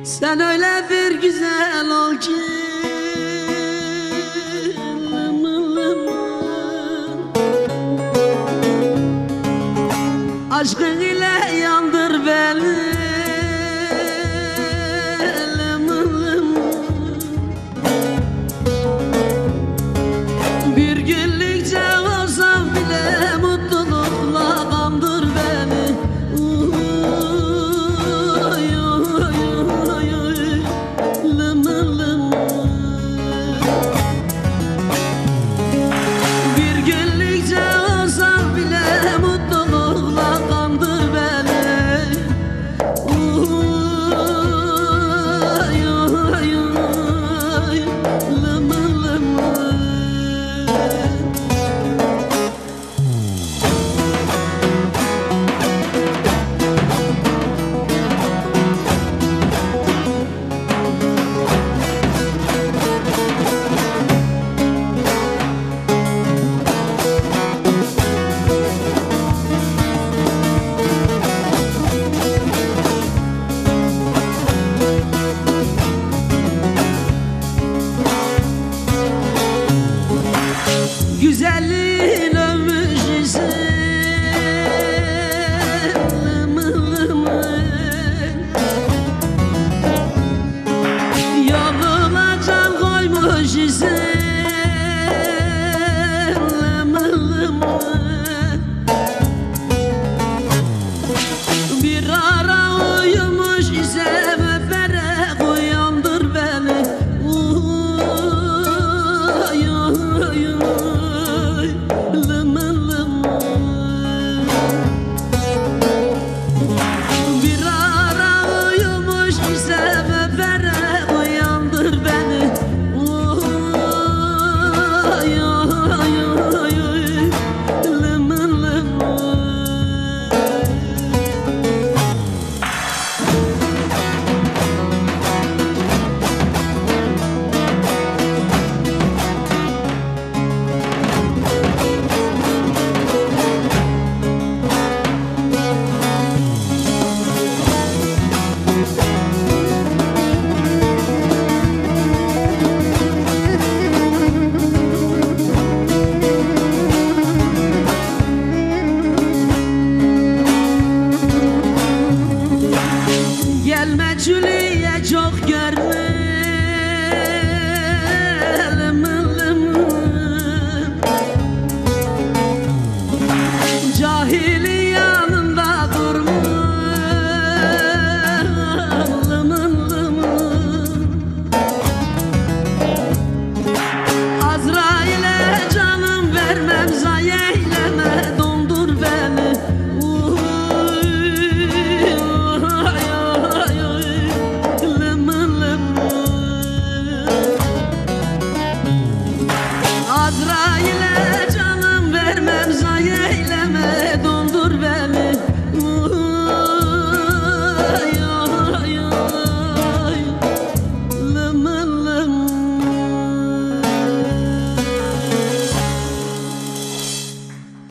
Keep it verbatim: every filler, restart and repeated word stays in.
Sen öyle bir güzel ol ki lımın lımın, aşkın ile yandır beni lımın lımın. Bir günlükçe olsam bile mutlulukla kandır beni. Güzelliğin ölmüşsün lımın lımın, yoluna can koymuşsun lımın lımın. Bir ara uyumuş isem öperek uyandır beni. Gelme Juliye çok gör